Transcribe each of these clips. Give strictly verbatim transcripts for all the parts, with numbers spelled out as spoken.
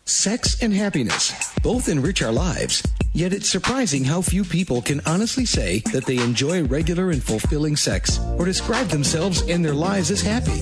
Sex and happiness both enrich our lives, yet it's surprising how few people can honestly say that they enjoy regular and fulfilling sex or describe themselves and their lives as happy.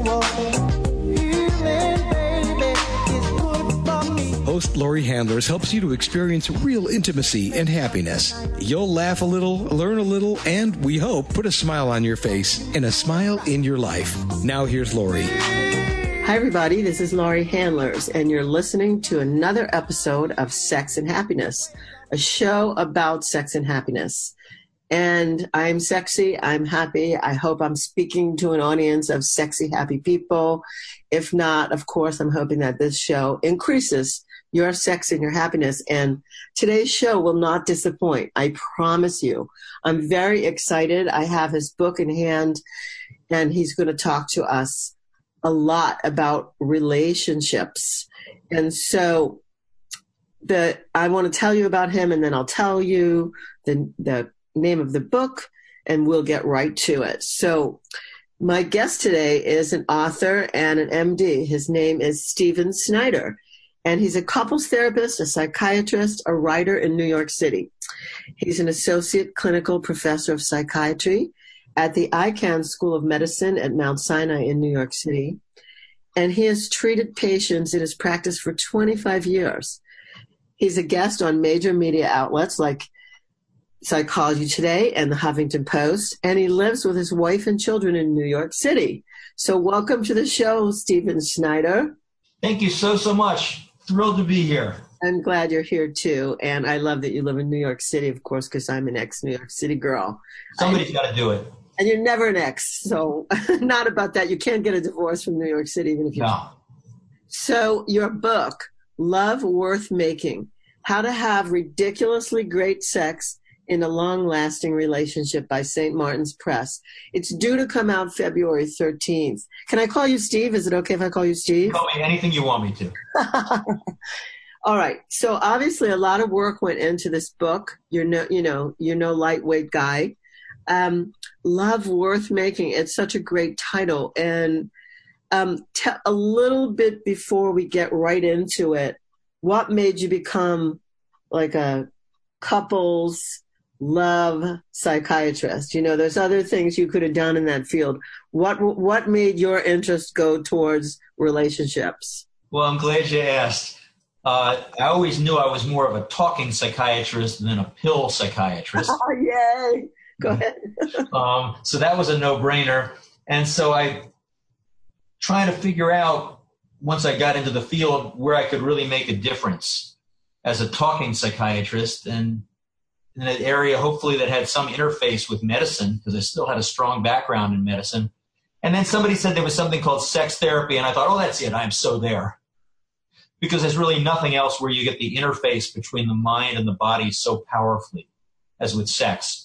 Host Laurie Handlers helps you to experience real intimacy and happiness. You'll laugh a little, learn a little, and, we hope, put a smile on your face and a smile in your life. Now here's Laurie. Hi, everybody. This is Laurie Handlers, and you're listening to another episode of Sex and Happiness, a show about sex and happiness. And I'm sexy. I'm happy. I hope I'm speaking to an audience of sexy, happy people. If not, of course, I'm hoping that this show increases your sex and your happiness. And today's show will not disappoint. I promise you. I'm very excited. I have his book in hand, and he's going to talk to us a lot about relationships. And so the I want to tell you about him, and then I'll tell you the the name of the book, and we'll get right to it. So my guest today is an author and an M D. His name is Stephen Snyder, and he's a couples therapist, a psychiatrist, a writer in New York City. He's an associate clinical professor of psychiatry at the Icahn School of Medicine at Mount Sinai in New York City. And he has treated patients in his practice for twenty-five years. He's a guest on major media outlets like Psychology Today and the Huffington Post, and he lives with his wife and children in New York City. So welcome to the show, Stephen Snyder. Thank you so, so much. Thrilled to be here. I'm glad you're here, too. And I love that you live in New York City, of course, because I'm an ex-New York City girl. Somebody's got to do it. And you're never an ex, so not about that. You can't get a divorce from New York City, even if you No. So your book, Love Worth Making, How to Have Ridiculously Great Sex in a Long-Lasting Relationship by Saint Martin's Press. It's due to come out February thirteenth. Can I call you Steve? Is it okay if I call you Steve? Call me anything you want me to. All right. So obviously a lot of work went into this book. You're no, you know, you're no lightweight guy. Um, Love Worth Making. It's such a great title. And um, t- a little bit before we get right into it, what made you become like a couples love psychiatrist? You know, there's other things you could have done in that field. What what made your interest go towards relationships? Well, I'm glad you asked. Uh, I always knew I was more of a talking psychiatrist than a pill psychiatrist. Oh, yay. Go ahead. um, so that was a no-brainer. And so I trying to figure out, once I got into the field, where I could really make a difference as a talking psychiatrist, and in an area hopefully that had some interface with medicine, because I still had a strong background in medicine. And then somebody said there was something called sex therapy, and I thought, oh, that's it. I'm so there. Because there's really nothing else where you get the interface between the mind and the body so powerfully as with sex.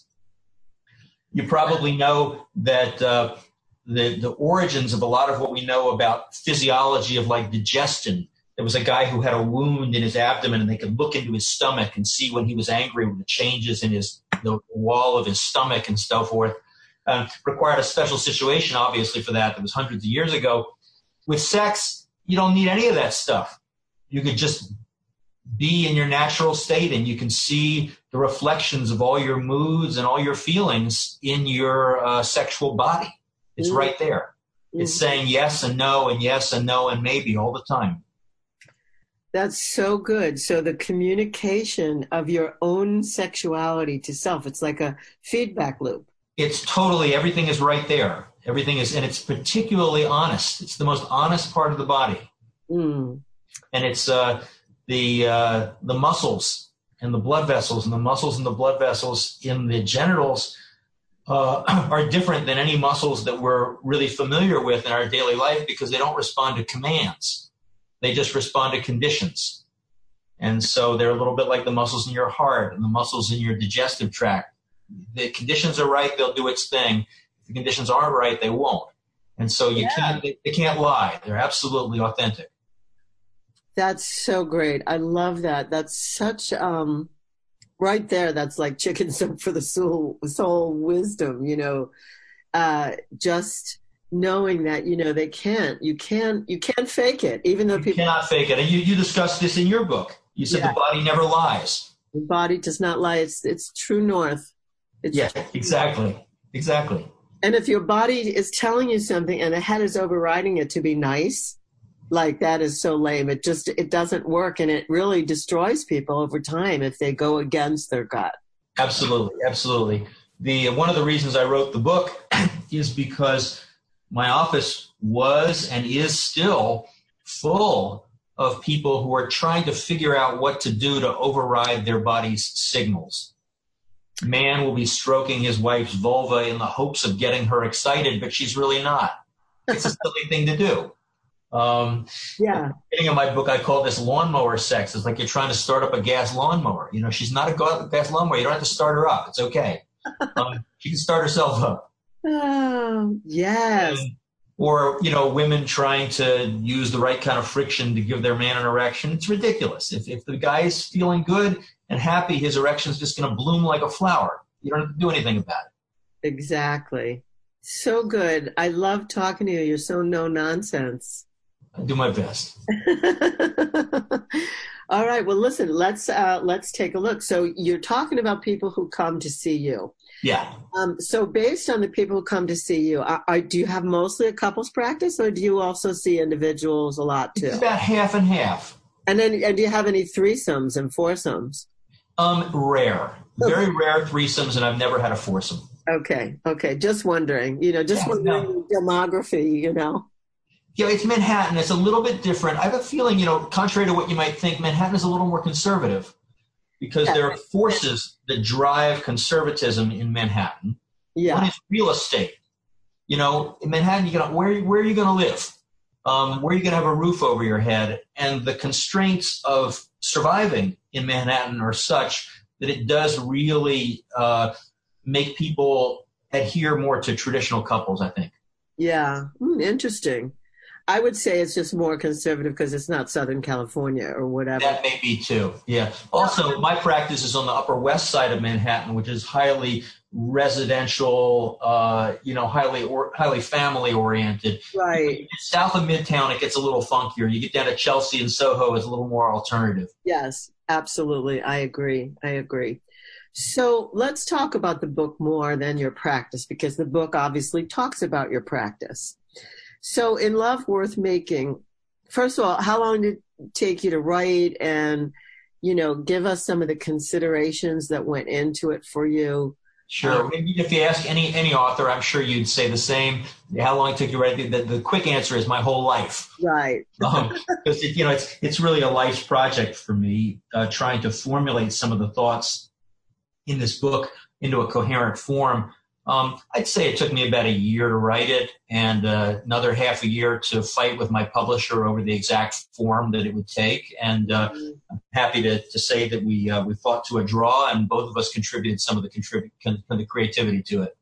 You probably know that uh, the, the origins of a lot of what we know about physiology of like digestion. There was a guy who had a wound in his abdomen, and they could look into his stomach and see when he was angry with the changes in his the wall of his stomach and so forth. Um, required a special situation, obviously, for that. That was hundreds of years ago. With sex, you don't need any of that stuff. You could just be in your natural state, and you can see the reflections of all your moods and all your feelings in your uh, sexual body. It's mm-hmm. right there. Mm-hmm. It's saying yes and no and yes and no and maybe all the time. That's so good. So the communication of your own sexuality to self, it's like a feedback loop. It's totally, everything is right there. Everything is, and it's particularly honest. It's the most honest part of the body. Mm. And it's uh, the uh, the muscles and the blood vessels, and the muscles and the blood vessels in the genitals uh, are different than any muscles that we're really familiar with in our daily life, because they don't respond to commands. They just respond to conditions. And so they're a little bit like the muscles in your heart and the muscles in your digestive tract. The conditions are right, they'll do its thing. If the conditions aren't right, they won't. And so you yeah. can't, they, they can't lie. They're absolutely authentic. That's so great. I love that. That's such, um, right there, that's like chicken soup for the soul, soul wisdom, you know, uh, just knowing that, you know, they can't, you can't, you can't fake it, even though You people cannot fake it. And you, you discussed this in your book. You said Yeah. the body never lies. the body does not lie. It's, it's true north. It's Yeah, exactly. Exactly. And if your body is telling you something and the head is overriding it to be nice, like that is so lame. It just, it doesn't work. And it really destroys people over time if they go against their gut. Absolutely. Absolutely. The, one of the reasons I wrote the book is because my office was and is still full of people who are trying to figure out what to do to override their body's signals. Man will be stroking his wife's vulva in the hopes of getting her excited, but she's really not. It's a silly thing to do. Um, Yeah. at the beginning of my book, I call this lawnmower sex. It's like you're trying to start up a gas lawnmower. You know, she's not a ga- gas lawnmower. You don't have to start her up. It's okay. Um, she can start herself up. Oh, yes. And, or, you know, women trying to use the right kind of friction to give their man an erection. It's ridiculous. If, if the guy is feeling good and happy, his erection is just going to bloom like a flower. You don't have to do anything about it. Exactly. So good. I love talking to you. You're so no nonsense. I do my best. All right. Well, listen, let's, uh, let's take a look. So you're talking about people who come to see you. Yeah. Um, so based on the people who come to see you, are, are, do you have mostly a couples practice, or do you also see individuals a lot too? It's about half and half. And then, and do you have any threesomes and foursomes? Um, rare. Very rare threesomes, and I've never had a foursome. Okay. Okay. Just wondering, you know, just Yeah, wondering no. demography, you know. Yeah, it's Manhattan. It's a little bit different. I have a feeling, you know, contrary to what you might think, Manhattan is a little more conservative because Yeah. there are forces that drive conservatism in Manhattan. Yeah. One is real estate. You know, in Manhattan, you got where where are you going to live? Um, where are you going to have a roof over your head? And the constraints of surviving in Manhattan are such that it does really uh, make people adhere more to traditional couples, I think. Yeah. Mm, interesting. I would say it's just more conservative because it's not Southern California or whatever. That may be too. Yeah. Also, my practice is on the Upper West Side of Manhattan, which is highly residential, uh, you know, highly or, highly family oriented. Right. South of Midtown, it gets a little funkier. You get down to Chelsea and Soho, it's a little more alternative. Yes, absolutely. I agree. I agree. So let's talk about the book more than your practice, because the book obviously talks about your practice. So in Love Worth Making, first of all, how long did it take you to write, and, you know, give us some of the considerations that went into it for you? Sure. Um, If you ask any any author, I'm sure you'd say the same. How long it took you to write? The, the quick answer is my whole life. Right. um, because it, you know, it's it's really a life's project for me, uh, trying to formulate some of the thoughts in this book into a coherent form. Um, I'd say it took me about a year to write it, and uh, another half a year to fight with my publisher over the exact form that it would take. And uh, I'm happy to, to say that we uh, we fought to a draw, and both of us contributed some of the contribute con- the creativity to it.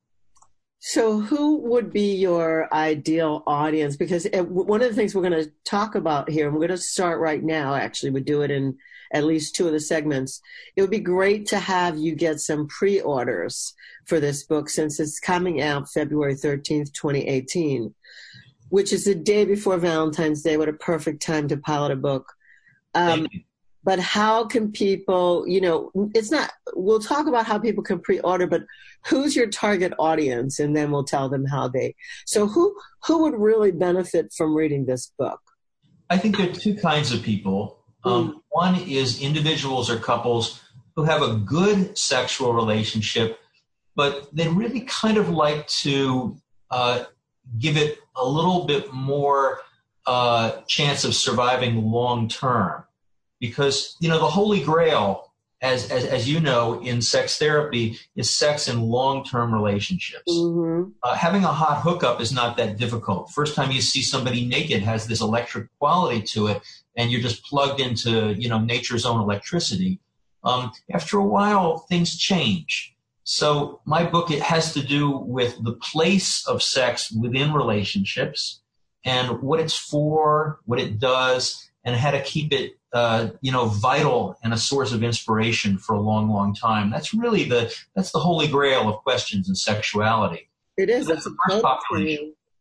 So who would be your ideal audience? Because it, one of the things we're going to talk about here, and we're going to start right now, actually, we do it in at least two of the segments. It would be great to have you get some pre-orders for this book, since it's coming out February thirteenth, twenty eighteen, which is the day before Valentine's Day. What a perfect time to pilot a book. Um, but how can people, you know, it's not, we'll talk about how people can pre-order, but who's your target audience? And then we'll tell them how they, so who, who would really benefit from reading this book? I think there are two kinds of people. Um, mm. One is individuals or couples who have a good sexual relationship, but they really kind of like to uh, give it a little bit more uh, chance of surviving long term. Because, you know, the holy grail, as, as, as you know, in sex therapy, is sex in long-term relationships. Mm-hmm. Uh, having a hot hookup is not that difficult. First time you see somebody naked has this electric quality to it, and you're just plugged into, you know, nature's own electricity. Um, after a while, things change. So my book, it has to do with the place of sex within relationships and what it's for, what it does, and how to keep it Uh, you know, vital and a source of inspiration for a long, long time. That's really the that's the holy grail of questions in sexuality. It is. So that's it's the first population.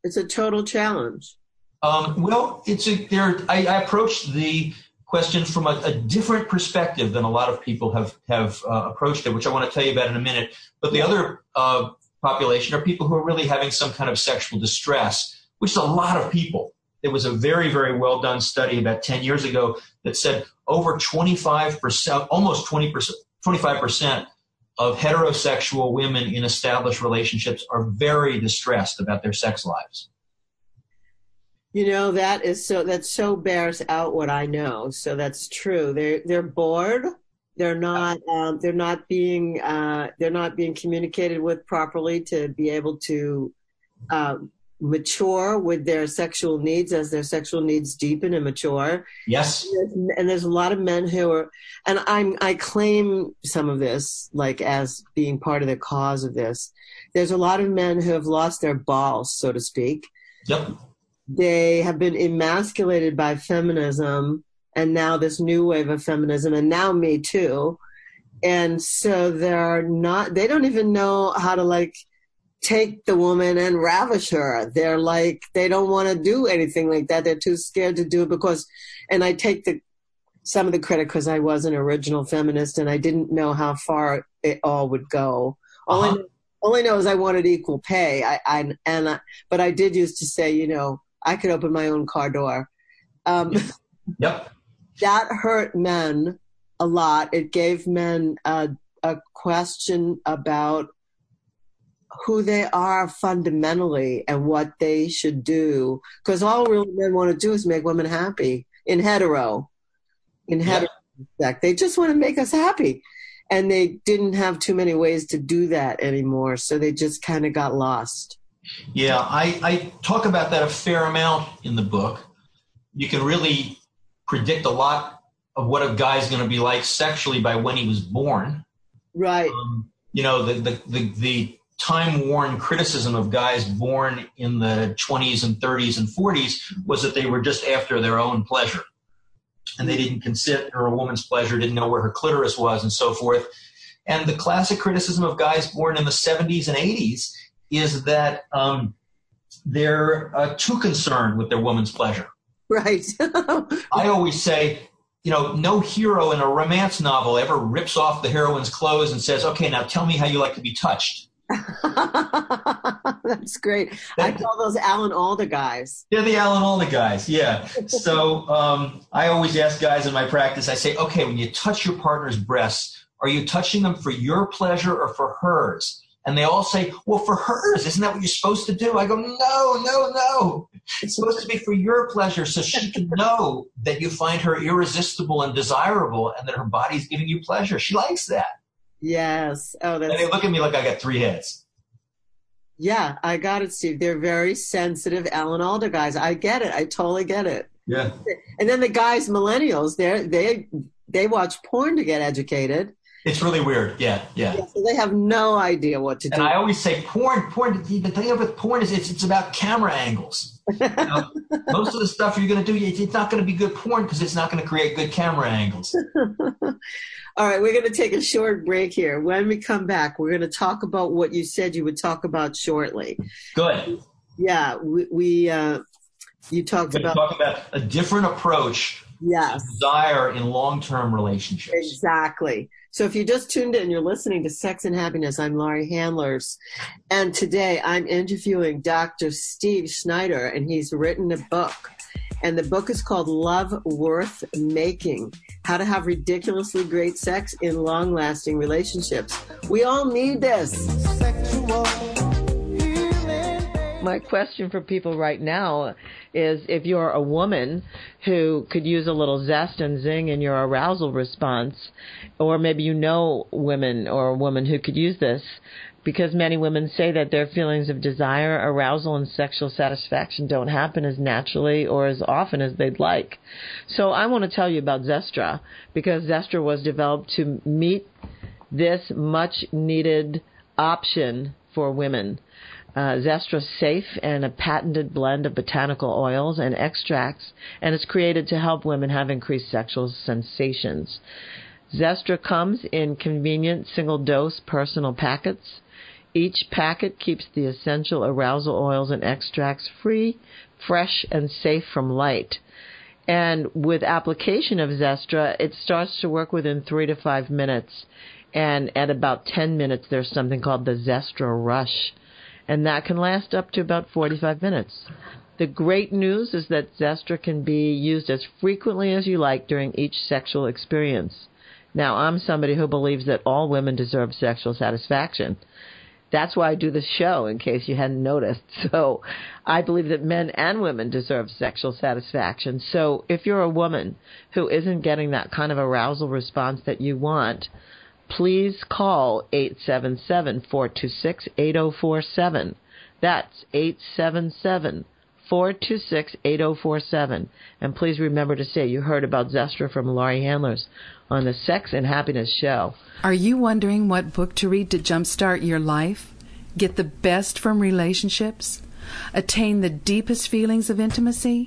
It's a total challenge. Um, well, it's a, there. I, I approached the question from a, a different perspective than a lot of people have have uh, approached it, which I want to tell you about in a minute. But the other uh, population are people who are really having some kind of sexual distress, which is a lot of people. There was a very, very well done study about ten years ago that said over twenty-five percent, almost twenty percent, twenty-five percent of heterosexual women in established relationships are very distressed about their sex lives. You know, that is so, that so bears out what I know. So that's true. They're, they're bored. They're not, um, they're not being, uh, they're not being communicated with properly to be able to, um, mature with their sexual needs as their sexual needs deepen and mature. Yes. And there's, and there's a lot of men who are, and I'm, I claim some of this, like, as being part of the cause of this. There's a lot of men who have lost their balls, so to speak. Yep. They have been emasculated by feminism and now this new wave of feminism and now Me Too. And so they're not, they don't even know how to, like, take the woman and ravish her. They're like, they don't want to do anything like that. They're too scared to do it because, and I take the, some of the credit because I was an original feminist and I didn't know how far it all would go. All, uh-huh. I, know, all I know is I wanted equal pay. I, I and I, but I did used to say, you know, I could open my own car door. Um, yep. That hurt men a lot. It gave men a, a question about who they are fundamentally and what they should do. Because all real men want to do is make women happy in hetero. In hetero yep. They just want to make us happy. And they didn't have too many ways to do that anymore. So they just kind of got lost. Yeah, I, I talk about that a fair amount in the book. You can really predict a lot of what a guy's going to be like sexually by when he was born. Right. Um, you know, the, the, the, the time-worn criticism of guys born in the twenties and thirties and forties was that they were just after their own pleasure. And they didn't consider a woman's pleasure, didn't know where her clitoris was and so forth. And the classic criticism of guys born in the seventies and eighties is that um, they're uh, too concerned with their woman's pleasure. Right. I always say, you know, no hero in a romance novel ever rips off the heroine's clothes and says, okay, now tell me how you like to be touched. That's great. That, I call those Alan Alda guys. They're the Alan Alda guys, yeah. So um, I always ask guys in my practice, I say, okay, when you touch your partner's breasts, are you touching them for your pleasure or for hers? And they all say, well, for hers. Isn't that what you're supposed to do? I go, no, no, no. It's supposed to be for your pleasure so she can know that you find her irresistible and desirable and that her body's giving you pleasure. She likes that. Yes. Oh, that's. And they look at me like I got three heads. Yeah, I got it, Steve. They're very sensitive Alan Alda guys. I get it. I totally get it. Yeah. And then the guys, millennials, they they they watch porn to get educated. It's really weird. Yeah, yeah. yeah so they have no idea what to do. And I always say porn, porn, the thing with porn is it's, it's about camera angles. You know, most of the stuff you're going to do, it's not going to be good porn because it's not going to create good camera angles. All right, we're going to take a short break here. When we come back, we're going to talk about what you said you would talk about shortly. Good. Yeah, we, we uh, you talked we're about... talk about a different approach yes. to desire in long-term relationships. Exactly. So if you just tuned in, you're listening to Sex and Happiness. I'm Laurie Handlers. And today I'm interviewing Doctor Steve Schneider, and he's written a book. And the book is called Love Worth Making, How to Have Ridiculously Great Sex in Long-Lasting Relationships. We all need this. Sexual healing. My question for people right now is if you're a woman who could use a little zest and zing in your arousal response, or maybe you know women or a woman who could use this, because many women say that their feelings of desire, arousal, and sexual satisfaction don't happen as naturally or as often as they'd like. So I want to tell you about Zestra, because Zestra was developed to meet this much-needed option for women. Uh, Zestra's safe and a patented blend of botanical oils and extracts, and it's created to help women have increased sexual sensations. Zestra comes in convenient single-dose personal packets. Each packet keeps the essential arousal oils and extracts free, fresh, and safe from light. And with application of Zestra, it starts to work within three to five minutes. And at about ten minutes, there's something called the Zestra Rush. And that can last up to about forty-five minutes. The great news is that Zestra can be used as frequently as you like during each sexual experience. Now, I'm somebody who believes that all women deserve sexual satisfaction. That's why I do this show, in case you hadn't noticed. So I believe that men and women deserve sexual satisfaction. So if you're a woman who isn't getting that kind of arousal response that you want, please call eight seven seven, four two six, eight zero four seven. That's eight seven seven, four two six, eight zero four seven. And please remember to say you heard about Zestra from Laurie Handlers on the Sex and Happiness Show. Are you wondering what book to read to jumpstart your life? Get the best from relationships? Attain the deepest feelings of intimacy?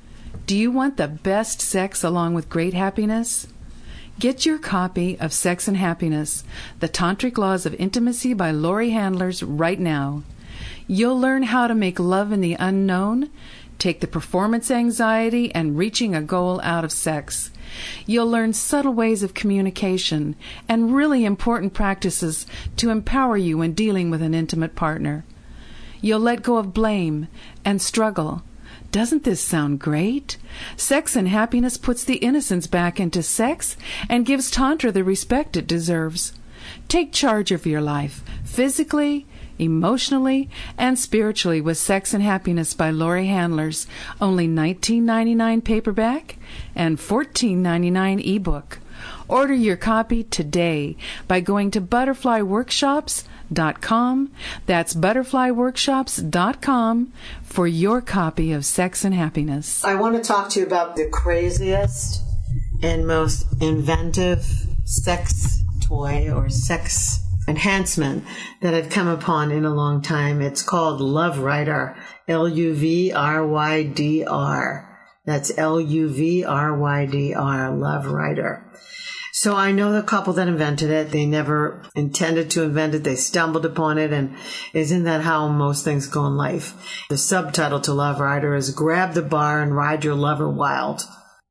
Do you want the best sex along with great happiness? Get your copy of Sex and Happiness, The Tantric Laws of Intimacy by Laurie Handlers right now. You'll learn how to make love in the unknown, take the performance anxiety and reaching a goal out of sex. You'll learn subtle ways of communication and really important practices to empower you when dealing with an intimate partner. You'll let go of blame and struggle. Doesn't this sound great? Sex and Happiness puts the innocence back into sex and gives Tantra the respect it deserves. Take charge of your life, physically, emotionally, and spiritually with Sex and Happiness by Laurie Handlers. Only nineteen ninety-nine paperback and fourteen ninety-nine ebook. Order your copy today by going to butterfly workshops dot com. That's butterfly workshops dot com for your copy of Sex and Happiness. I want to talk to you about the craziest and most inventive sex toy or sex enhancement that I've come upon in a long time. It's called Love Rider, L U V R Y D R. That's L U V R Y D R, Love Rider. So I know the couple that invented it. They never intended to invent it. They stumbled upon it. And isn't that how most things go in life? The subtitle to Love Rider is Grab the Bar and Ride Your Lover Wild.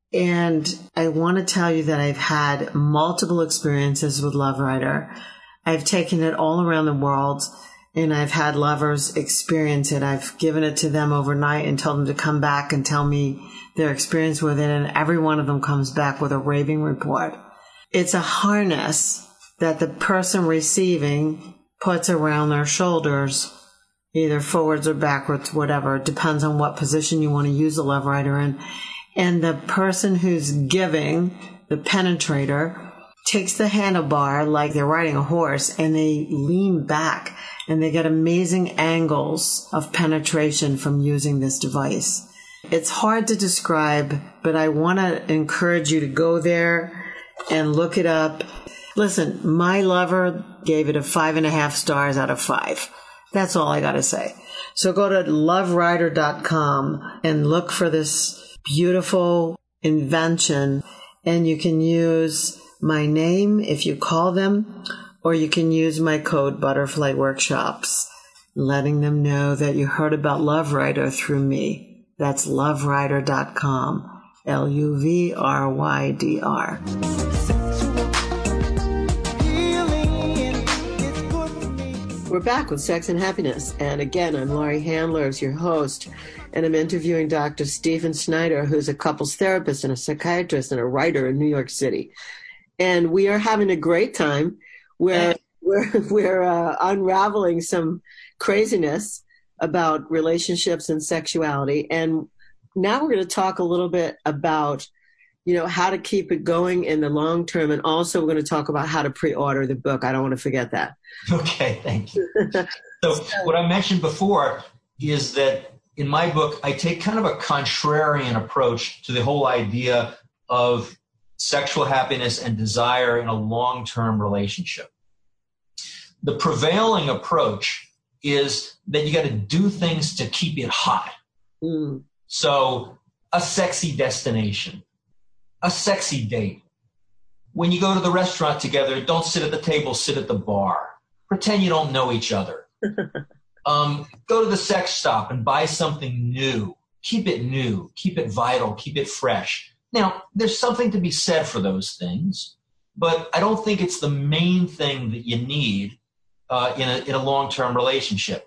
And I want to tell you that I've had multiple experiences with Love Rider. I've taken it all around the world, and I've had lovers experience it. I've given it to them overnight and told them to come back and tell me their experience with it, and every one of them comes back with a raving report. It's a harness that the person receiving puts around their shoulders, either forwards or backwards, whatever. It depends on what position you want to use the Love Rider in. And the person who's giving, the penetrator, takes the handlebar like they're riding a horse, and they lean back, and they get amazing angles of penetration from using this device. It's hard to describe, but I want to encourage you to go there and look it up. Listen, my lover gave it a five and a half stars out of five. That's all I got to say. So go to love rider dot com and look for this beautiful invention, and you can use my name if you call them, or you can use my code Butterfly Workshops, letting them know that you heard about Love Rider through me. That's love rider dot com, L U V R Y D R. We're back with Sex and Happiness, and again, I'm Laurie Handlers, your host, and I'm interviewing Doctor Stephen Snyder, who's a couples therapist and a psychiatrist and a writer in New York City. And we are having a great time. We're, we're, we're uh, unraveling some craziness about relationships and sexuality. And now we're going to talk a little bit about, you know, how to keep it going in the long term. And also we're going to talk about how to pre-order the book. I don't want to forget that. Okay, thank you. So what I mentioned before is that in my book, I take kind of a contrarian approach to the whole idea of sexual happiness and desire in a long-term relationship. The prevailing approach is that you got to do things to keep it hot. Mm. So a sexy destination, a sexy date. When you go to the restaurant together, don't sit at the table, sit at the bar. pretend you don't know each other. um, go to the sex shop and buy something new. Keep it new. Keep it vital. Keep it fresh. Now, there's something to be said for those things, but I don't think it's the main thing that you need uh, in a, in a long-term relationship.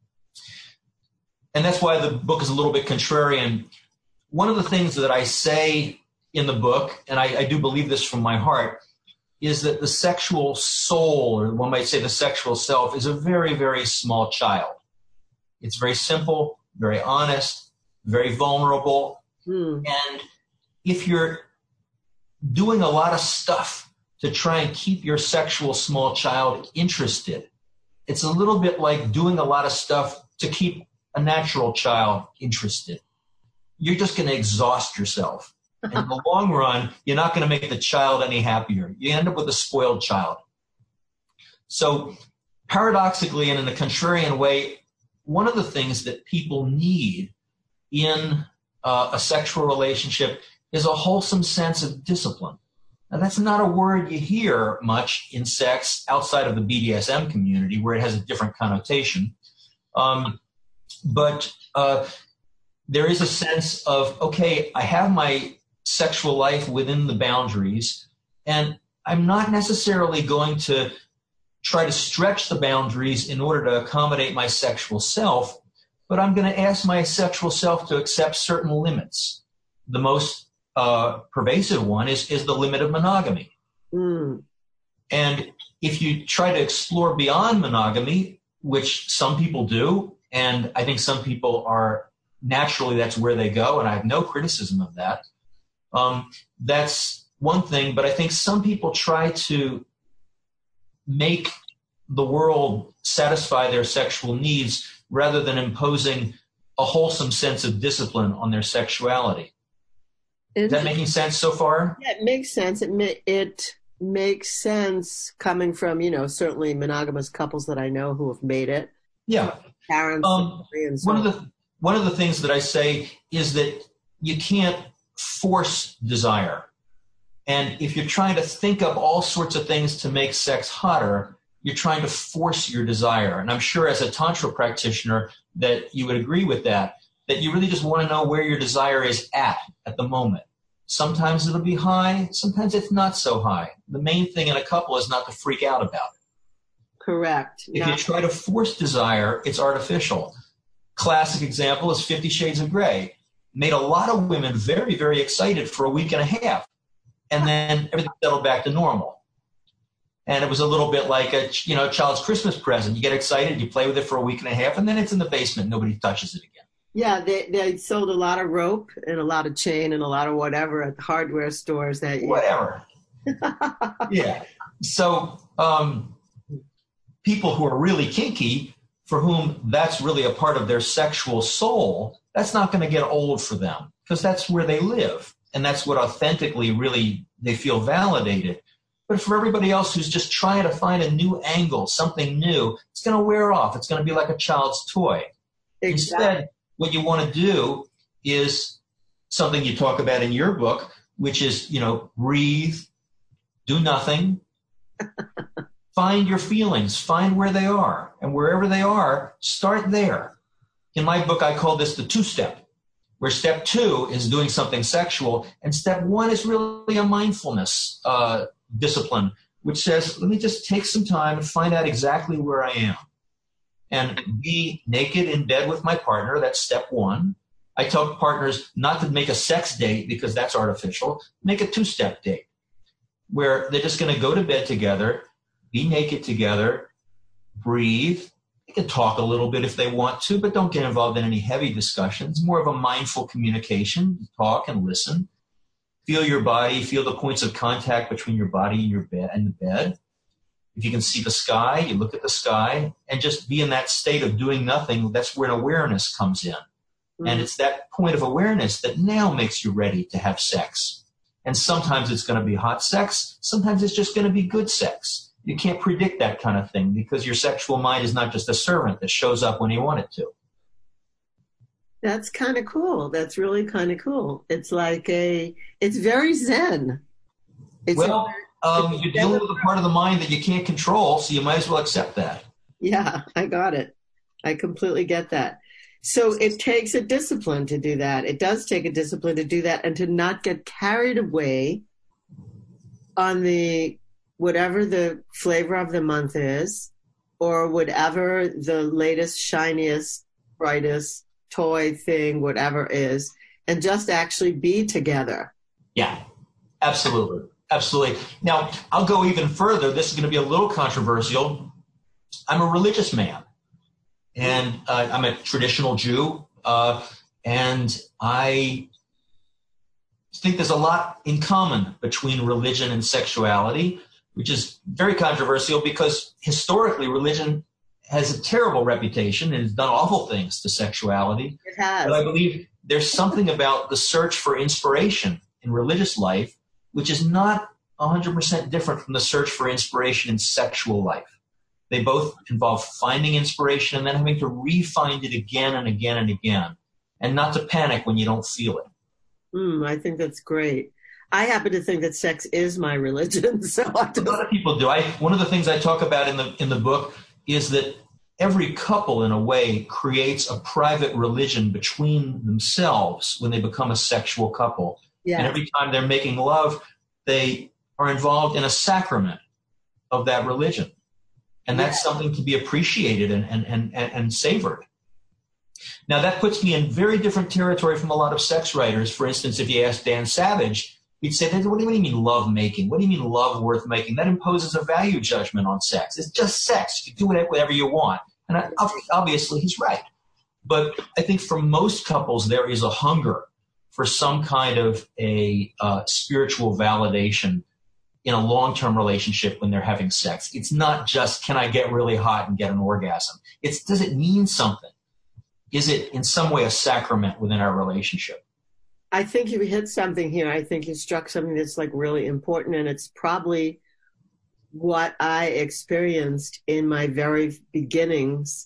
And that's why the book is a little bit contrarian. One of the things that I say in the book, and I, I do believe this from my heart, is that the sexual soul, or one might say the sexual self, is a very, very small child. It's very simple, very honest, very vulnerable. Mm. And if you're doing a lot of stuff to try and keep your sexual small child interested, it's a little bit like doing a lot of stuff to keep a natural child interested. You're just going to exhaust yourself. In the long run, you're not going to make the child any happier. You end up with a spoiled child. So paradoxically and in a contrarian way, one of the things that people need in uh, a sexual relationship is a wholesome sense of discipline. Now, that's not a word you hear much in sex outside of the B D S M community, where it has a different connotation. Um, but uh, there is a sense of, okay, I have my sexual life within the boundaries, and I'm not necessarily going to try to stretch the boundaries in order to accommodate my sexual self, but I'm going to ask my sexual self to accept certain limits. The most uh, pervasive one is, is the limit of monogamy. Mm. And if you try to explore beyond monogamy, which some people do, and I think some people are naturally, that's where they go, and I have no criticism of that. Um, that's one thing, but I think some people try to make the world satisfy their sexual needs rather than imposing a wholesome sense of discipline on their sexuality. Is that making sense so far? Yeah, it makes sense. It ma- it makes sense coming from, you know, certainly monogamous couples that I know who have made it. Yeah. Parents. Um, and so one of the one of the things that I say is that you can't force desire. And if you're trying to think up all sorts of things to make sex hotter, you're trying to force your desire. And I'm sure as a Tantra practitioner that you would agree with that, that you really just want to know where your desire is at at the moment. Sometimes it'll be high, sometimes it's not so high. The main thing in a couple is not to freak out about it. Correct. If no. you try to force desire, it's artificial. Classic example is Fifty Shades of Grey. Made a lot of women very, very excited for a week and a half. And then everything settled back to normal. And it was a little bit like a, you know, child's Christmas present. You get excited, you play with it for a week and a half, and then it's in the basement. Nobody touches it again. Yeah, they, they sold a lot of rope and a lot of chain and a lot of whatever at hardware stores. That Whatever. Yeah. So um, people who are really kinky, for whom that's really a part of their sexual soul, that's not going to get old for them because that's where they live. And that's what authentically really they feel validated. But for everybody else who's just trying to find a new angle, something new, it's going to wear off. It's going to be like a child's toy. Exactly. Instead, what you want to do is something you talk about in your book, which is, you know, breathe, do nothing, find your feelings, find where they are. And wherever they are, start there. In my book, I call this the two-step, where step two is doing something sexual, and step one is really a mindfulness uh, discipline, which says, let me just take some time and find out exactly where I am. And be naked in bed with my partner, that's step one. I tell partners not to make a sex date because that's artificial. Make a two-step date, where they're just going to go to bed together, be naked together, breathe. They can talk a little bit if they want to, but don't get involved in any heavy discussions. More of a mindful communication. Talk and listen. Feel your body. Feel the points of contact between your body and your bed and the bed. If you can see the sky, you look at the sky, and just be in that state of doing nothing. That's where awareness comes in. Mm-hmm. And it's that point of awareness that now makes you ready to have sex. And sometimes it's going to be hot sex. Sometimes it's just going to be good sex. You can't predict that kind of thing because your sexual mind is not just a servant that shows up when you want it to. That's kind of cool. That's really kind of cool. It's like a, it's very Zen. It's well, um, you're dealing with a part of the mind that you can't control, so you might as well accept that. Yeah, I got it. I completely get that. So it takes a discipline to do that. It does take a discipline to do that and to not get carried away on the whatever the flavor of the month is, or whatever the latest, shiniest, brightest toy thing, whatever is, and just actually be together. Yeah, absolutely. Absolutely. Now, I'll go even further. This is going to be a little controversial. I'm a religious man, and uh, I'm a traditional Jew, uh, and I think there's a lot in common between religion and sexuality, which is very controversial because historically religion has a terrible reputation and has done awful things to sexuality. It has. But I believe there's something about the search for inspiration in religious life which is not one hundred percent different from the search for inspiration in sexual life. They both involve finding inspiration and then having to re-find it again and again and again, and not to panic when you don't feel it. Mm, I think that's great. I happen to think that sex is my religion. So I just... A lot of people do. I, one of the things I talk about in the in the book is that every couple, in a way, creates a private religion between themselves when they become a sexual couple. Yes. And every time they're making love, they are involved in a sacrament of that religion. And that's yes. something to be appreciated and, and, and, and savored. Now, that puts me in very different territory from a lot of sex writers. For instance, if you ask Dan Savage, he'd say, what do you mean love making? What do you mean love worth making? That imposes a value judgment on sex. It's just sex. You can do whatever you want. And I, obviously, he's right. But I think for most couples, there is a hunger for some kind of a uh, spiritual validation in a long-term relationship when they're having sex. It's not just, can I get really hot and get an orgasm? It's, does it mean something? Is it in some way a sacrament within our relationship? I think you hit something here. I think you struck something that's like really important, and it's probably what I experienced in my very beginnings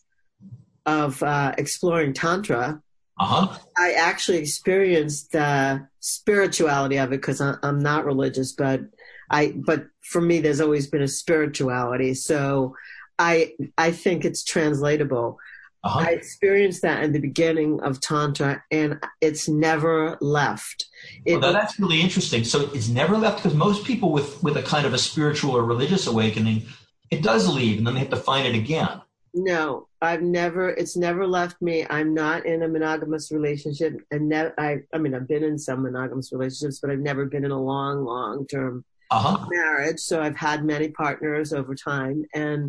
of uh, exploring Tantra. Uh-huh. I actually experienced the spirituality of it because I'm not religious, but I, but for me, there's always been a spirituality. So I, I think it's translatable. Uh-huh. I experienced that in the beginning of Tantra, and it's never left. It, well, that's really interesting. So it's never left, because most people with, with a kind of a spiritual or religious awakening, it does leave, and then they have to find it again. No, I've never, it's never left me. I'm not in a monogamous relationship. And ne- I, I mean, I've been in some monogamous relationships, but I've never been in a long, long-term uh-huh. marriage. So I've had many partners over time, and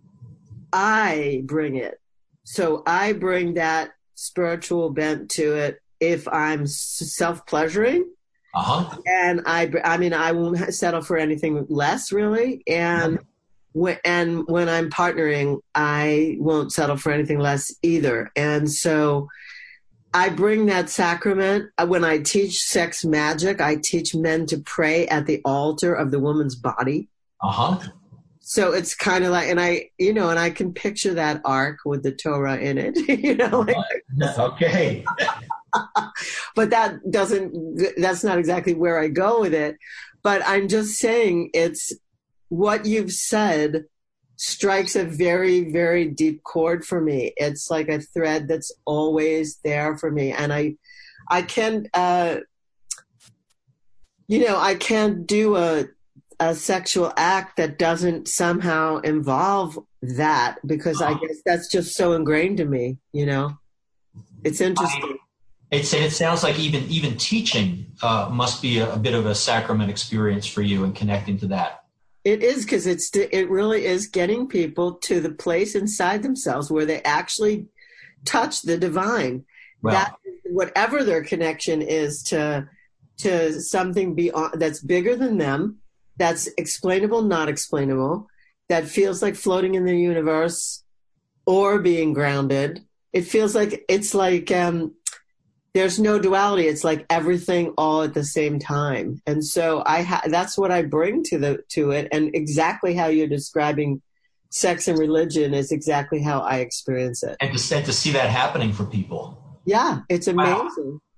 I bring it. So I bring that spiritual bent to it if I'm self-pleasuring. Uh-huh. And I, I mean, I won't settle for anything less, really. And mm-hmm. when, and when I'm partnering, I won't settle for anything less either. And so I bring that sacrament. When I teach sex magic, I teach men to pray at the altar of the woman's body. Uh-huh. So it's kind of like, and I, you know, and I can picture that ark with the Torah in it, you know. Like, okay. But that doesn't, that's not exactly where I go with it. But I'm just saying, it's what you've said strikes a very, very deep chord for me. It's like a thread that's always there for me. And I, I can, uh, you know, I can't do a, a sexual act that doesn't somehow involve that, because I guess that's just so ingrained in me, you know. It's interesting. I, it's, it sounds like even even teaching uh, must be a, a bit of a sacrament experience for you, and connecting to that. It is, because it's it really is getting people to the place inside themselves where they actually touch the divine. Well, that whatever their connection is to to something beyond, that's bigger than them, that's explainable, not explainable, that feels like floating in the universe or being grounded. It feels like it's like um, there's no duality. It's like everything all at the same time. And so I ha- that's what I bring to the to it. And exactly how you're describing sex and religion is exactly how I experience it. And to, and to see that happening for people. Yeah, it's amazing. Wow.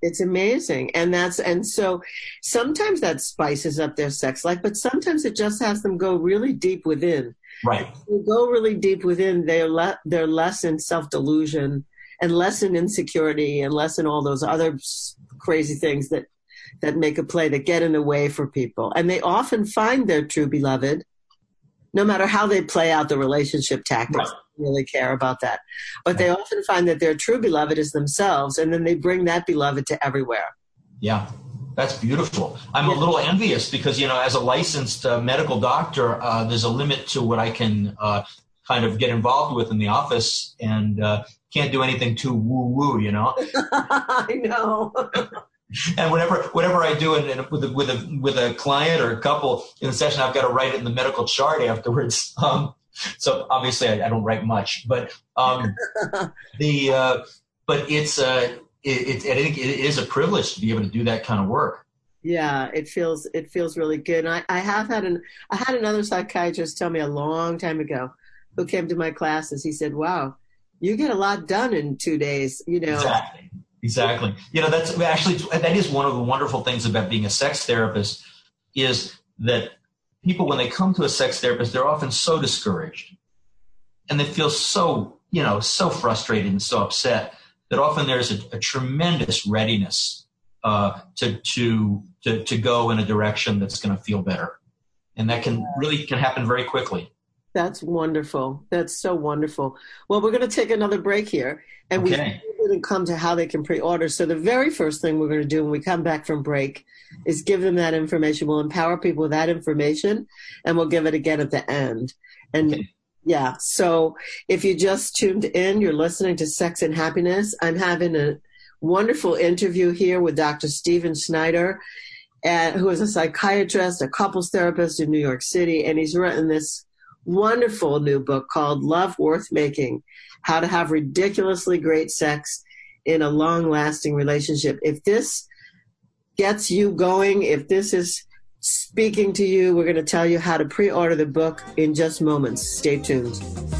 It's amazing. And that's, and so sometimes that spices up their sex life, but sometimes it just has them go really deep within. Right. If they go really deep within, they're, le- they're less in self-delusion and less in insecurity and less in all those other crazy things that, that make a play, that get in the way for people. And they often find their true beloved, no matter how they play out the relationship tactics. Right. They really care about that. But they often find that their true beloved is themselves, and then they bring that beloved to everywhere. Yeah, that's beautiful. I'm Yeah. a little envious because, you know, as a licensed uh, medical doctor, uh, there's a limit to what I can uh, kind of get involved with in the office, and uh, can't do anything too woo-woo, you know? I know. And whenever whatever I do in, in, with, a, with, a, with a client or a couple in the session, I've got to write it in the medical chart afterwards. Um, so obviously I, I don't write much, but um, the uh, but it's uh, it, it, I think it is a privilege to be able to do that kind of work. Yeah, it feels it feels really good. And I, I have had an I had another psychiatrist tell me a long time ago, who came to my classes. He said, "Wow, you get a lot done in two days." You know. Exactly. Exactly. You know, that's actually, that is one of the wonderful things about being a sex therapist, is that people, when they come to a sex therapist, they're often so discouraged and they feel so, you know, so frustrated and so upset that often there's a, a tremendous readiness uh, to, to, to, to go in a direction that's going to feel better. And that can really can happen very quickly. That's wonderful. That's so wonderful. Well, we're going to take another break here, and Okay. we didn't come to how they can pre-order. So the very first thing we're going to do when we come back from break is give them that information. We'll empower people with that information, and we'll give it again at the end. And Okay. yeah, so if you just tuned in, you're listening to Sex and Happiness. I'm having a wonderful interview here with Doctor Stephen Schneider, and, who is a psychiatrist, a couples therapist in New York City, and he's written this wonderful new book called Love Worth Making, How to Have Ridiculously Great Sex in a Long-Lasting Relationship. If this gets you going, if this is speaking to you, we're going to tell you how to pre-order the book in just moments. Stay tuned.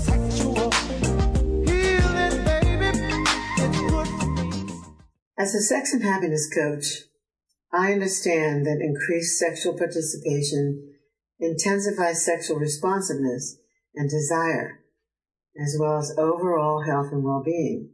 As a sex and happiness coach, I understand that increased sexual participation intensifies sexual responsiveness and desire, as well as overall health and well-being.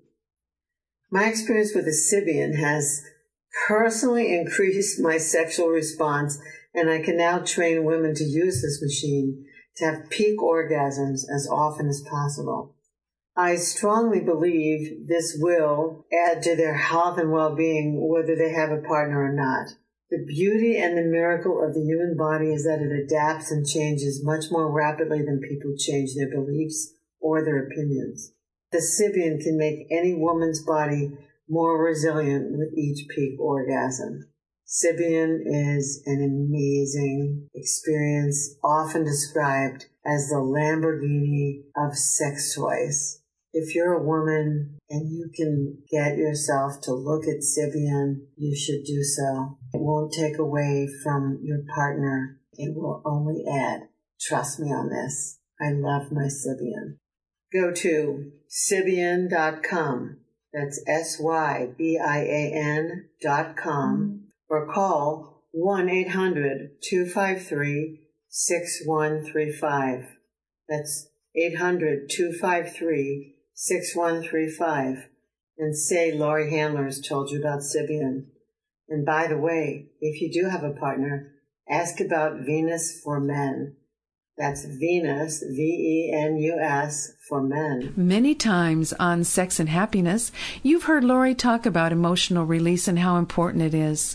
My experience with the Sybian has personally increased my sexual response, and I can now train women to use this machine to have peak orgasms as often as possible. I strongly believe this will add to their health and well-being whether they have a partner or not. The beauty and the miracle of the human body is that it adapts and changes much more rapidly than people change their beliefs or their opinions. The Sybian can make any woman's body more resilient with each peak orgasm. Sybian is an amazing experience, often described as the Lamborghini of sex toys. If you're a woman and you can get yourself to look at Sybian, you should do so. It won't take away from your partner. It will only add. Trust me on this. I love my Sybian. Go to Sybian dot com. That's S Y B I A N dot com. Or call one eight hundred two five three six one three five. That's eight hundred two five three six one three five. And say Laurie Handlers told you about Sybian. And by the way, if you do have a partner, ask about Venus for Men. That's Venus, V E N U S, for men. Many times on Sex and Happiness, you've heard Laurie talk about emotional release and how important it is.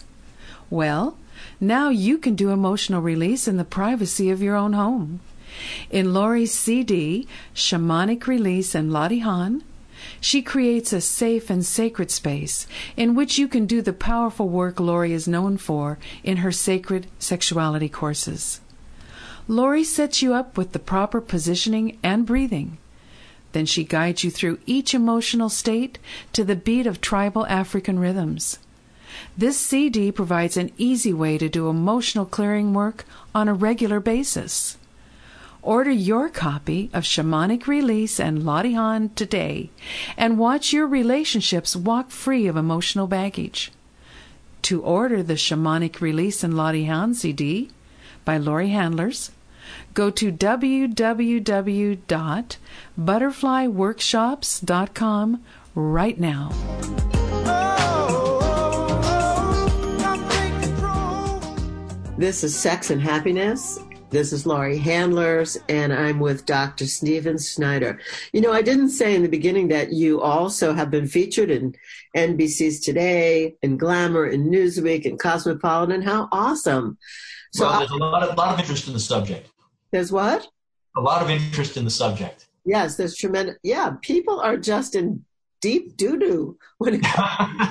Well, now you can do emotional release in the privacy of your own home. In Laurie's C D, Shamanic Release and Latihan, she creates a safe and sacred space in which you can do the powerful work Laurie is known for in her sacred sexuality courses. Laurie sets you up with the proper positioning and breathing. Then she guides you through each emotional state to the beat of tribal African rhythms. This C D provides an easy way to do emotional clearing work on a regular basis. Order your copy of Shamanic Release and Latihan today and watch your relationships walk free of emotional baggage. To order the Shamanic Release and Lottie Hound C D by Laurie Handlers, go to w w w dot butterfly workshops dot com right now. This is Sex and Happiness. This is Laurie Handlers, and I'm with Doctor Stephen Snyder. You know, I didn't say in the beginning that you also have been featured in N B C's Today, in Glamour, in Newsweek, in Cosmopolitan. How awesome. So well, there's a lot of, lot of interest in the subject. There's what? A lot of interest in the subject. Yes, there's tremendous. Yeah, people are just in deep doo-doo when it comes,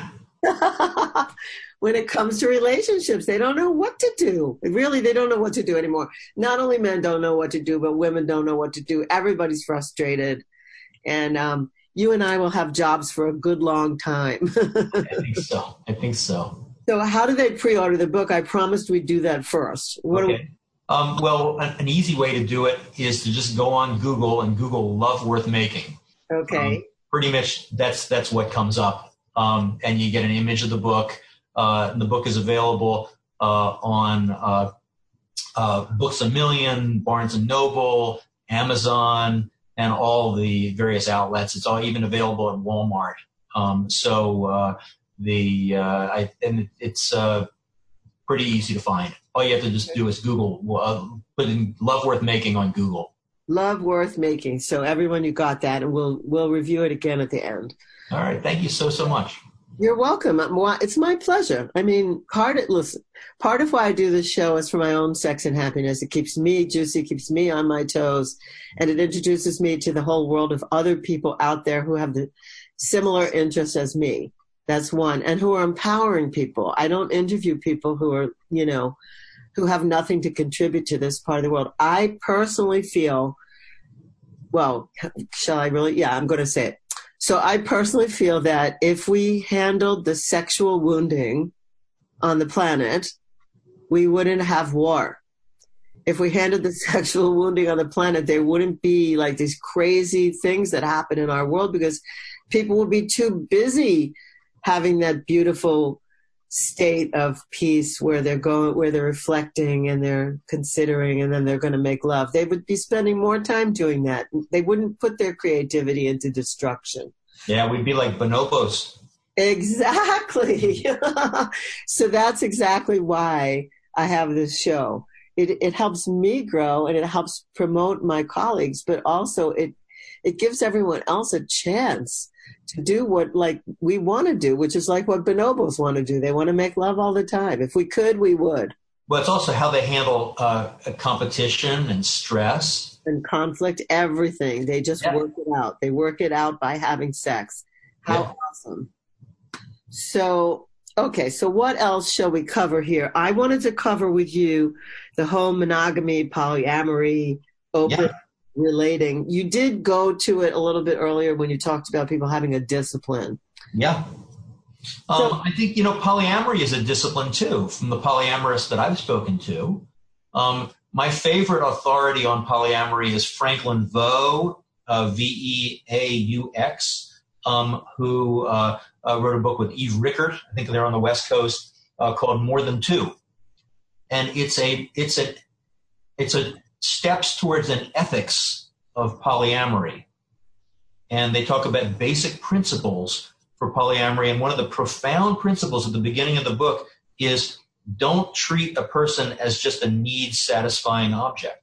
when it comes to relationships. They don't know what to do. Really, they don't know what to do anymore. Not only men don't know what to do, but women don't know what to do. Everybody's frustrated. And um, you and I will have jobs for a good long time. I think so. I think so. So how do they pre-order the book? I promised we'd do that first. What okay. do we- Um, well, an, an easy way to do it is to just go on Google and Google "Love Worth Making." Okay. Um, pretty much that's that's what comes up, um, and you get an image of the book. Uh, and the book is available uh, on uh, uh, Books A Million, Barnes and Noble, Amazon, and all the various outlets. It's all even available at Walmart. Um, so uh, the uh, I, and it's uh, pretty easy to find. All you have to just do is Google, uh, put in Love Worth Making on Google. Love Worth Making. So everyone, you got that, and we'll we'll review it again at the end. All right. Thank you so, so much. You're welcome. It's my pleasure. I mean, part of, listen, part of why I do this show is for my own sex and happiness. It keeps me juicy, keeps me on my toes, and it introduces me to the whole world of other people out there who have the similar interests as me. That's one. And who are empowering people. I don't interview people who are, you know, who have nothing to contribute to this part of the world. I personally feel, well, shall I really? Yeah, I'm going to say it. So I personally feel that if we handled the sexual wounding on the planet, we wouldn't have war. If we handled the sexual wounding on the planet, there wouldn't be like these crazy things that happen in our world because people would be too busy having that beautiful state of peace where they're going, where they're reflecting and they're considering, and then they're going to make love. They would be spending more time doing that. They wouldn't put their creativity into destruction. Yeah, we'd be like bonobos. Exactly. So that's exactly why I have this show. It it helps me grow and it helps promote my colleagues, but also it it gives everyone else a chance to do what like we want to do, which is like what bonobos want to do. They want to make love all the time. If we could, we would. Well, it's also how they handle uh, competition and stress. And conflict, everything. They just yeah. work it out. They work it out by having sex. How yeah. awesome. So, okay, so what else shall we cover here? I wanted to cover with you the whole monogamy, polyamory, open yeah. relating. You did go to it a little bit earlier when you talked about people having a discipline. Yeah. Um, So- I think, you know, polyamory is a discipline too, from the polyamorists that I've spoken to. Um, my favorite authority on polyamory is Franklin Veaux, uh, V E A U X, um, who uh, uh, wrote a book with Eve Rickert. I think they're on the West Coast, uh, called More Than Two. And it's a, it's a, it's a steps towards an ethics of polyamory. And they talk about basic principles for polyamory. And one of the profound principles at the beginning of the book is don't treat a person as just a need-satisfying object.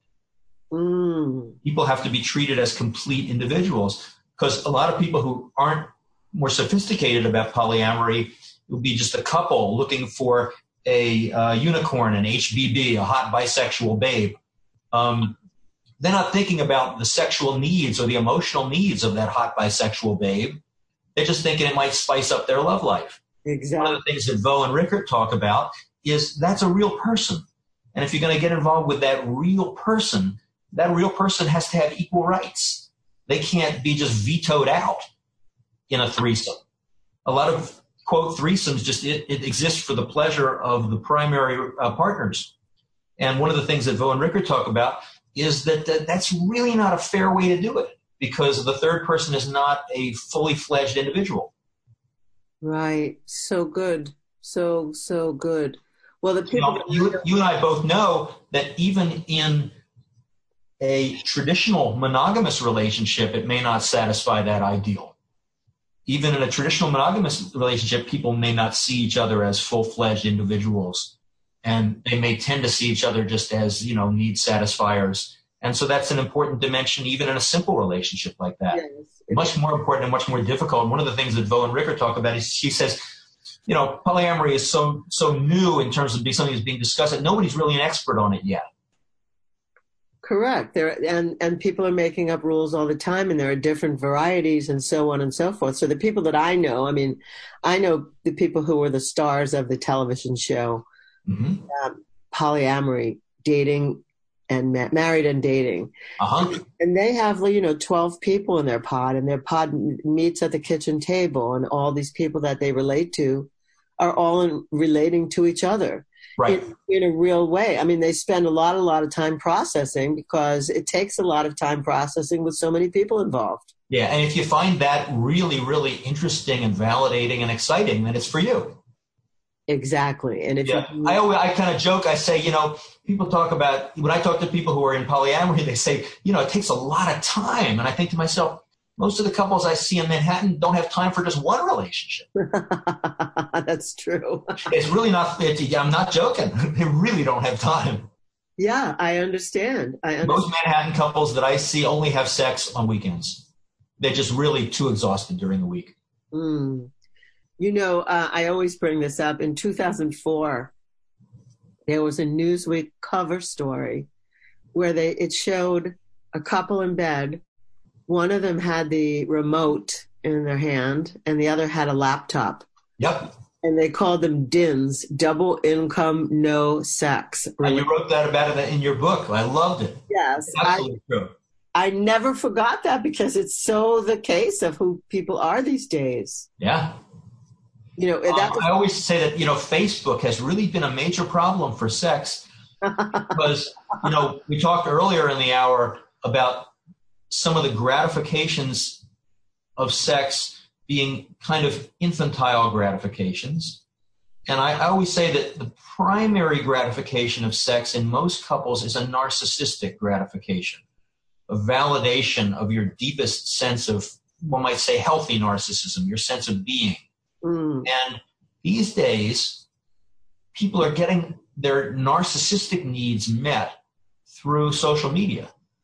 Mm. People have to be treated as complete individuals, because a lot of people who aren't more sophisticated about polyamory will be just a couple looking for a uh, unicorn, an H B B, a hot bisexual babe. Um, they're not thinking about the sexual needs or the emotional needs of that hot bisexual babe. They're just thinking it might spice up their love life. Exactly. One of the things that Veaux and Rickert talk about is that's a real person. And if you're going to get involved with that real person, that real person has to have equal rights. They can't be just vetoed out in a threesome. A lot of, quote, threesomes just it, it exists for the pleasure of the primary uh, partners. And one of the things that Veaux and Rickert talk about is that, that that's really not a fair way to do it, because the third person is not a fully fledged individual. Right. So good. So, so good. Well, the You people, know, you, you and I both know that even in a traditional monogamous relationship, it may not satisfy that ideal. Even in a traditional monogamous relationship, people may not see each other as full-fledged individuals, and they may tend to see each other just as, you know, need satisfiers. And so that's an important dimension, even in a simple relationship like that. yes, Much more important and much more difficult. And one of the things that Vo and Ricker talk about is she says, you know, polyamory is so so new in terms of being something that's being discussed that nobody's really an expert on it yet. correct. There and and people are making up rules all the time, and there are different varieties and so on and so forth. So the people that I know, I mean, I know the people who were the stars of the television show, Mm-hmm. um, polyamory, dating and ma- married and dating. Uh-huh. And they have, you know, twelve people in their pod, and their pod meets at the kitchen table, and all these people that they relate to are all in, relating to each other Right. in, in a real way. I mean, they spend a lot, a lot of time processing, because it takes a lot of time processing with so many people involved. Yeah, and if you find that really, really interesting and validating and exciting, then it's for you. Exactly. And if Yeah, you, I always, I kind of joke. I say, you know, people talk about, when I talk to people who are in polyamory, they say, you know, it takes a lot of time. And I think to myself, most of the couples I see in Manhattan don't have time for just one relationship. that's true. It's really not, it, I'm not joking. They really don't have time. Yeah, I understand. I understand. Most Manhattan couples that I see only have sex on weekends. They're just really too exhausted during the week. Mm. You know, uh, I always bring this up. In two thousand four, there was a Newsweek cover story where they it showed a couple in bed. One of them had the remote in their hand, and the other had a laptop. Yep. And they called them D I Ns, double income, no sex. And you wrote that about it in your book. I loved it. Yes. It's absolutely I, true. I never forgot that, because it's so the case of who people are these days. Yeah. You know, that was, I always say that, you know, Facebook has really been a major problem for sex because, you know, we talked earlier in the hour about some of the gratifications of sex being kind of infantile gratifications. And I, I always say that the primary gratification of sex in most couples is a narcissistic gratification, a validation of your deepest sense of, one might say, healthy narcissism, your sense of being. mm, And these days, people are getting their narcissistic needs met through social media.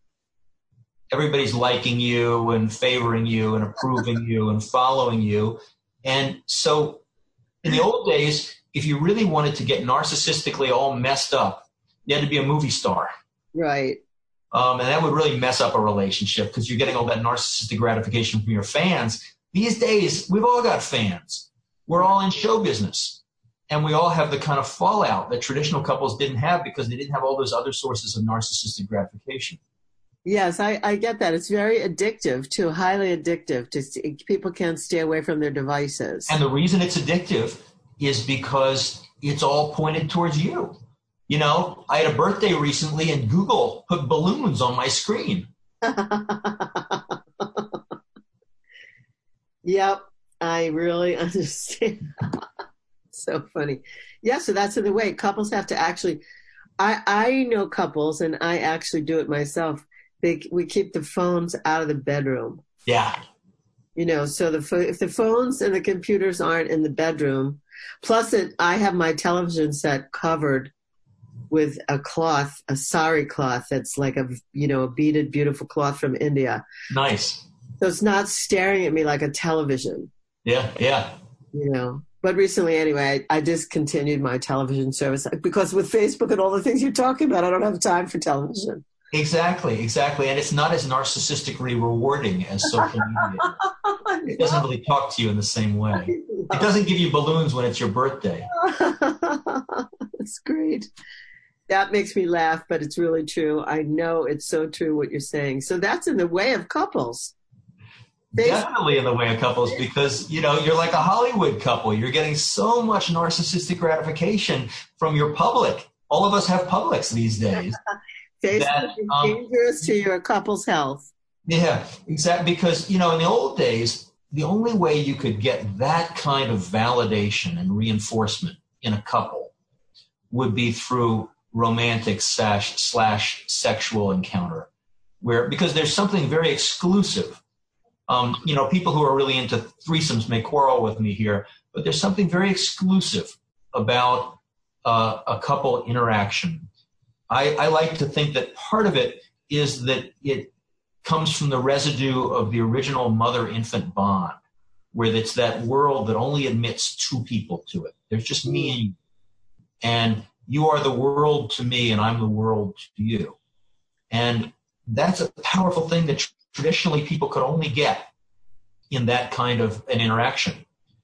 Everybody's liking you and favoring you and approving you and following you. And so in the old days, if you really wanted to get narcissistically all messed up, you had to be a movie star. right. Um, and that would really mess up a relationship because you're getting all that narcissistic gratification from your fans. These days, we've all got fans. We're all in show business. And we all have the kind of fallout that traditional couples didn't have because they didn't have all those other sources of narcissistic gratification. Yes, I, I get that. It's very addictive, too, highly addictive. Just people can't stay away from their devices. And the reason it's addictive is because it's all pointed towards you. You know, I had a birthday recently and Google put balloons on my screen. Yep, I really understand. So funny. Yeah, so that's in the way. Couples have to actually, I, I know couples, and I actually do it myself. They, we keep the phones out of the bedroom. Yeah. You know, so the if the phones and the computers aren't in the bedroom, plus it, I have my television set covered with a cloth, a sari cloth that's like a, you know, a beaded, beautiful cloth from India. Nice. So it's not staring at me like a television. Yeah, yeah. You know, but recently anyway, I, I discontinued my television service because with Facebook and all the things you're talking about, I don't have time for television. Exactly, exactly. And it's not as narcissistically rewarding as social media. It doesn't really talk to you in the same way. It doesn't give you balloons when it's your birthday. That's great. That makes me laugh, but it's really true. I know it's so true what you're saying. So that's in the way of couples. Facebook. Definitely in the way of couples because, you know, you're like a Hollywood couple. You're getting so much narcissistic gratification from your public. All of us have publics these days. Facebook that, is um, dangerous to your couple's health. Yeah, exactly. Because, you know, in the old days, the only way you could get that kind of validation and reinforcement in a couple would be through romantic slash, slash sexual encounter, where, because there's something very exclusive. Um, you know, people who are really into threesomes may quarrel with me here, but there's something very exclusive about uh, a couple interaction. I, I like to think that part of it is that it comes from the residue of the original mother-infant bond, where it's that world that only admits two people to it. There's just me and you. And you are the world to me, and I'm the world to you. And that's a powerful thing that traditionally people could only get in that kind of an interaction.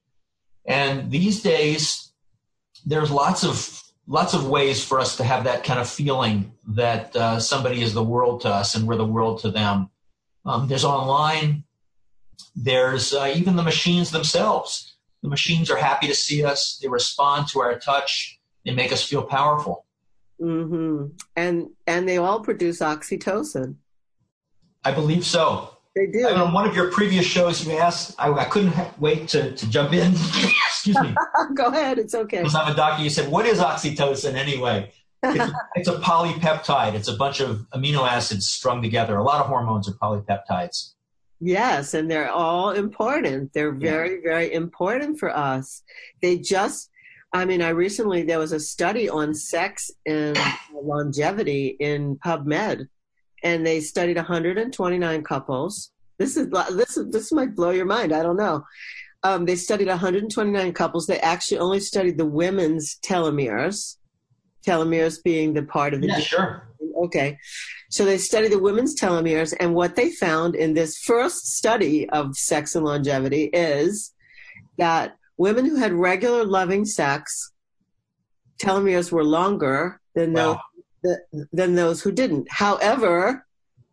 And these days, there's lots of lots of ways for us to have that kind of feeling that uh, somebody is the world to us and we're the world to them. Um, there's online. There's uh, even the machines themselves. The machines are happy to see us. They respond to our touch. They make us feel powerful. Mm-hmm. And and they all produce oxytocin. I believe so. They do. I mean, on one of your previous shows, you asked, I, I couldn't ha- wait to, to jump in. Excuse me. Go ahead. It's okay. Because I'm a doctor. You said, what is oxytocin anyway? It's, it's a polypeptide. It's a bunch of amino acids strung together. A lot of hormones are polypeptides. Yes, and they're all important. They're very, yeah. very important for us. They just, I mean, I recently, there was a study on sex and longevity in PubMed, and they studied one hundred twenty-nine couples. This is, this is, this might blow your mind. I don't know. Um, they studied one hundred twenty-nine couples. They actually only studied the women's telomeres, telomeres being the part of the yeah, D N A. Sure. Okay. So they studied the women's telomeres, and what they found in this first study of sex and longevity is that women who had regular loving sex, telomeres were longer than wow. those, than those who didn't. However,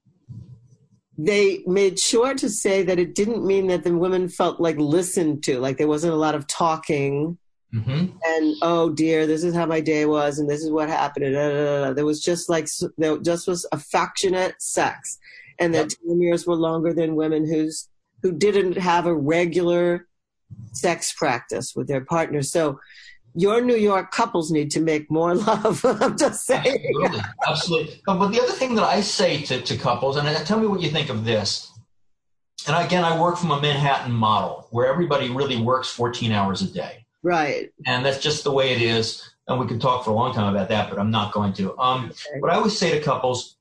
they made sure to say that it didn't mean that the women felt like listened to, like there wasn't a lot of talking. Mm-hmm. And, oh dear, this is how my day was, and this is what happened. And, da, da, da, da. There was just like, there just was affectionate sex. And the yep. telomeres were longer than women who's, who didn't have a regular sex practice with their partners. So your New York couples need to make more love. I'm just saying. Absolutely. Absolutely. But the other thing that I say to, to couples, and tell me what you think of this. And again, I work from a Manhattan model where everybody really works fourteen hours a day. Right. And that's just the way it is. And we could talk for a long time about that, but I'm not going to. Um, okay. What I always say to couples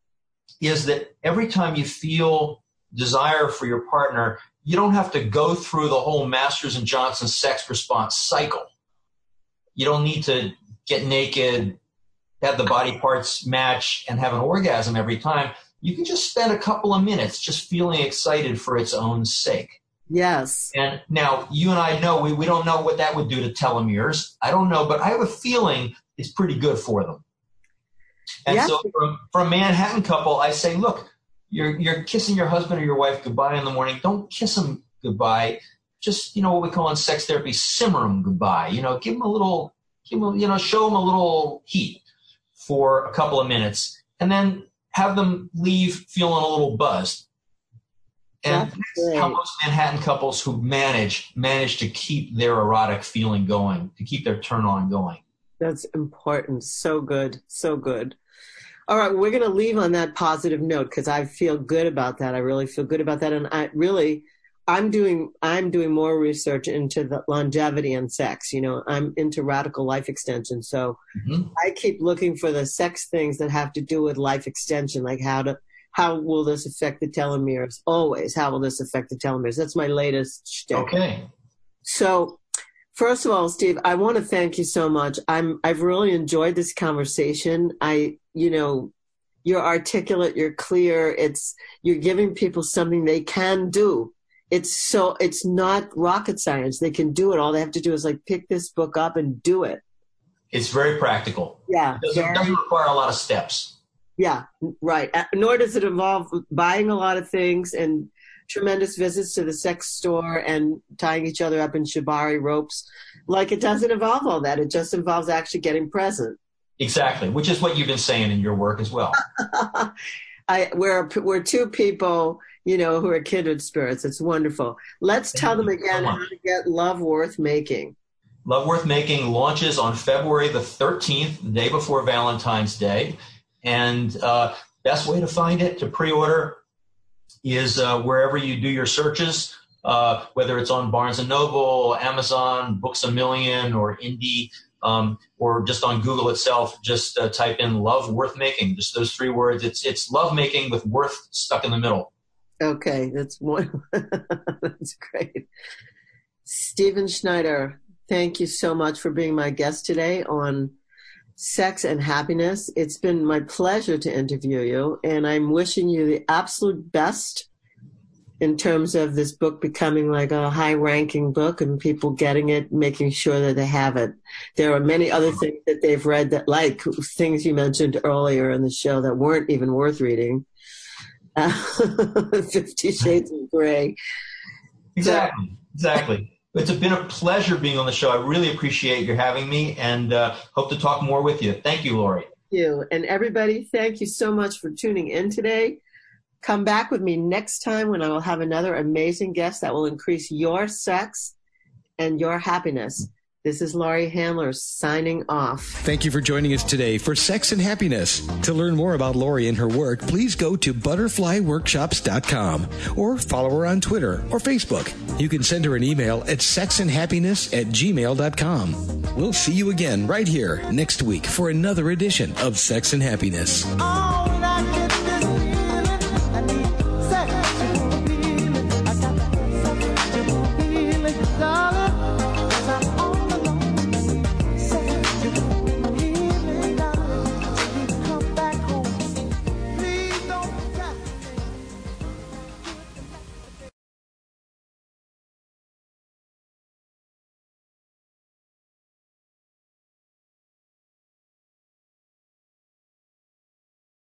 is that every time you feel desire for your partner, you don't have to go through the whole Masters and Johnson sex response cycle. You don't need to get naked, have the body parts match, and have an orgasm every time. You can just spend a couple of minutes just feeling excited for its own sake. Yes. And now you and I know we, we don't know what that would do to telomeres. I don't know, but I have a feeling it's pretty good for them. And yes. so for, for a Manhattan couple, I say, look, you're you're kissing your husband or your wife goodbye in the morning. Don't kiss them goodbye. Just, you know, what we call in sex therapy, simmer them goodbye. You know, give them a little, give them, you know, show them a little heat for a couple of minutes, and then have them leave feeling a little buzzed. And that's, that's how most Manhattan couples who manage, manage to keep their erotic feeling going, to keep their turn on going. That's important. So good. So good. All right. We're going to leave on that positive note because I feel good about that. I really feel good about that. And I really, I'm doing, I'm doing more research into the longevity and sex. You know, I'm into radical life extension. So mm-hmm. I keep looking for the sex things that have to do with life extension, like how to, how will this affect the telomeres? Always, how will this affect the telomeres? That's my latest shtick. Okay. So, first of all, Steve, I want to thank you so much. I'm, I've really enjoyed this conversation. I, you know, you're articulate, you're clear. It's, you're giving people something they can do. It's so, it's not rocket science. They can do it. All they have to do is like pick this book up and do it. It's very practical. Yeah. It doesn't, very, doesn't require a lot of steps. Yeah, right. Nor does it involve buying a lot of things and tremendous visits to the sex store and tying each other up in shibari ropes. Like, it doesn't involve all that. It just involves actually getting present. Exactly, which is what you've been saying in your work as well. I we're we're two people, you know, who are kindred spirits. It's wonderful. Let's tell them again how to get Love Worth Making. Love Worth Making launches on February the thirteenth, the day before Valentine's Day. And uh, best way to find it, to pre-order, is uh, wherever you do your searches, uh, whether it's on Barnes and Noble, Amazon, Books A Million, or Indie, um, or just on Google itself. Just uh, type in Love Worth Making, just those three words. It's it's love making with worth stuck in the middle. Okay, that's one. That's great. Stephen Schneider, thank you so much for being my guest today on Sex and Happiness. It's been my pleasure to interview you, and I'm wishing you the absolute best in terms of this book becoming like a high-ranking book and people getting it, making sure that they have it. There are many other things that they've read that, like things you mentioned earlier in the show, that weren't even worth reading. Uh, Fifty Shades of Grey. Exactly, so, exactly. It's been a pleasure being on the show. I really appreciate you having me, and uh, hope to talk more with you. Thank you, Lori. Thank you. And everybody, thank you so much for tuning in today. Come back with me next time when I will have another amazing guest that will increase your sex and your happiness. This is Lori Handler signing off. Thank you for joining us today for Sex and Happiness. To learn more about Lori and her work, please go to butterfly workshops dot com or follow her on Twitter or Facebook. You can send her an email at sex and happiness at gmail dot com. We'll see you again right here next week for another edition of Sex and Happiness. Oh.